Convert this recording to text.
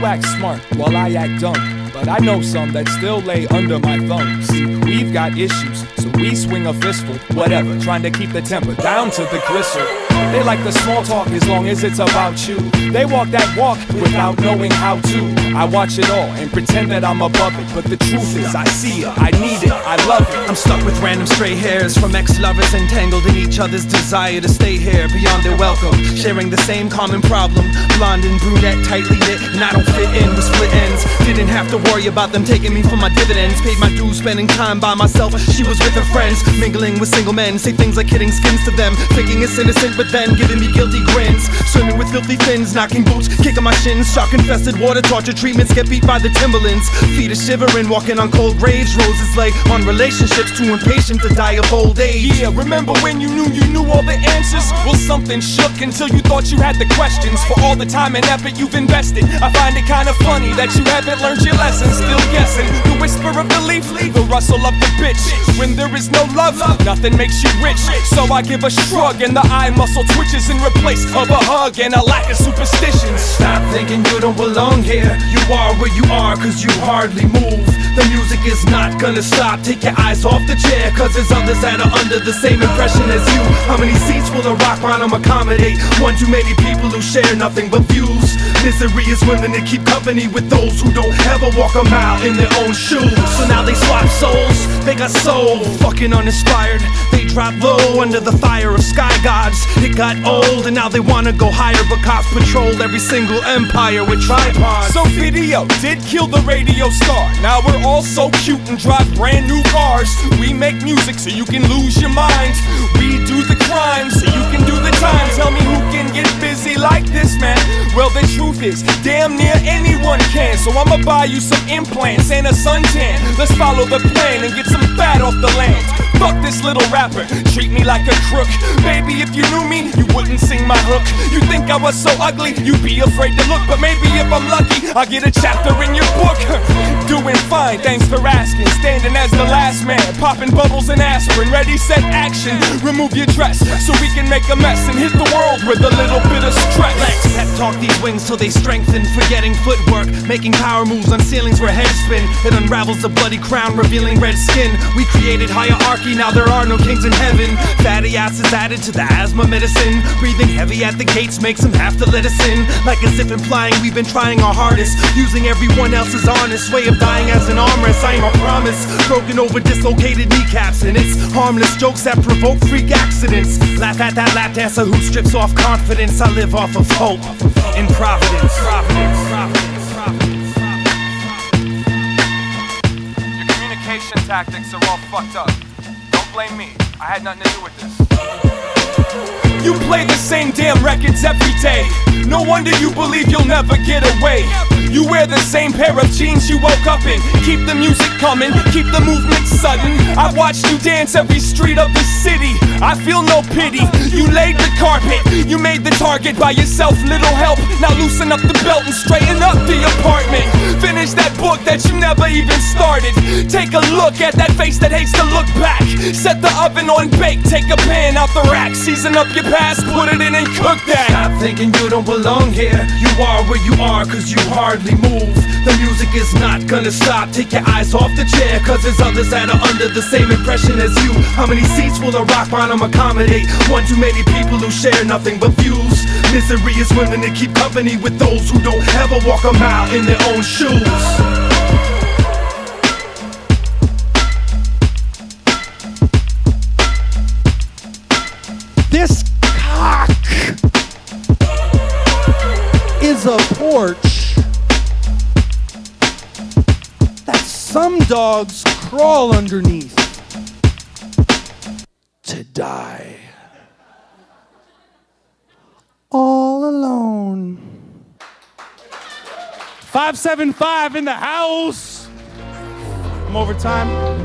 You act smart while I act dumb, but I know some that still lay under my thumb. See, we've got issues, so we swing a fistful, whatever, trying to keep the temper down to the gristle. They like the small talk as long as it's about you. They walk that walk without knowing how to. I watch it all and pretend that I'm above it, but the truth is I see it, I need it, I love it. I'm stuck with random stray hairs from ex-lovers entangled in each other's desire to stay here beyond their welcome, sharing the same common problem. Blonde and brunette, tightly knit, and I don't fit in with split ends. Didn't have to worry about them taking me for my dividends. Paid my dues spending time by myself. She was with her friends, mingling with single men. Say things like hitting skins to them, thinking it's innocent, but then giving me guilty grins. Swimming with filthy fins, knocking boots, kicking my shins. Shark infested water, torture treatments, get beat by the Timberlands. Feet are shivering, walking on cold graves. Roses lay on relationships, too impatient to die of old age. Yeah, remember when you knew all the answers? Well, something shook until you thought you had the questions. For all the time and effort you've invested, I find it kind of funny that you haven't learned your lesson. Still guessing, the whisper of the leaf, the rustle of the bitch. When there is no love, nothing makes you rich. So I give a shrug and the eye muscle twitches in replace of a hug and a lack of superstitions. Stop thinking you don't belong here. You are where you are cause you hardly move. The music is not gonna stop. Take your eyes off the chair, cause there's others that are under the same impression as you. How many seats will a rock bottom accommodate? One too many people who share nothing but views. Misery is willing to keep company with those who don't ever walk a mile in their own shoes. So now they swap souls, they got soul fucking uninspired. They drop low under the fire of sky gods. It got old and now they wanna go higher, but cops patrol every single empire with tripods. So video did kill the radio star. Now we're all so cute and drive brand new cars. We make music so you can lose your mind. We do the crime so you can do the time. Tell me who can get busy like this, man? Well, the truth is, damn near anyone can. So I'ma buy you some implants and a suntan. Let's follow the plan and get some fat off the land. Fuck this little rapper, treat me like a crook. Baby, if you knew me, you wouldn't sing my hook. You think I was so ugly, you'd be afraid to look. But maybe if I'm lucky, I'll get a chapter in your book. Doing fine, thanks for asking. Standing as the last man, popping bubbles and aspirin. Ready, set, action. Remove your dress so we can make a mess and hit the world with a little bit of stress. Let's pep talk these wings till they strengthen. Forgetting footwork, making power moves on ceilings where heads spin. It unravels the bloody crown, revealing red skin. We created hierarchy, now there are no kings in heaven. Fatty acids added to the asthma medicine. Breathing heavy at the gates makes them have to let us in. Like as if implying we've been trying our hardest, using everyone else's honest way of dying as an armrest. I am a promise, broken over dislocated kneecaps. And it's harmless jokes that provoke freak accidents. Laugh at that lap dancer who strips off confidence. I live off of hope and providence. Your communication tactics are all fucked up. Don't blame me, I had nothing to do with this. You play the same damn records every day. No wonder you believe you'll never get away. You wear the same pair of jeans you woke up in. Keep the music coming, keep the movement sudden. I watched you dance every street of the city. I feel no pity. You laid the carpet, you made the target by yourself, little help. Now loosen up the belt and straighten up the apartment. Finish that book that you never even started. Take a look at that face that hates to look back. Set the oven on bake, take a pan out the rack. Season up your past, put it in and cook that. Stop thinking you don't belong here. You are where you are cause you hardly move. The music is not gonna stop. Take your eyes off the chair, cause there's others that are under the same impression as you. How many seats will a rock bottom accommodate? One too many people who share nothing but views. Misery is willing to keep company with those who don't ever walk a mile in their own shoes. This cock is a porch that some dogs crawl underneath to die. All alone. 575 in the house. I'm over time.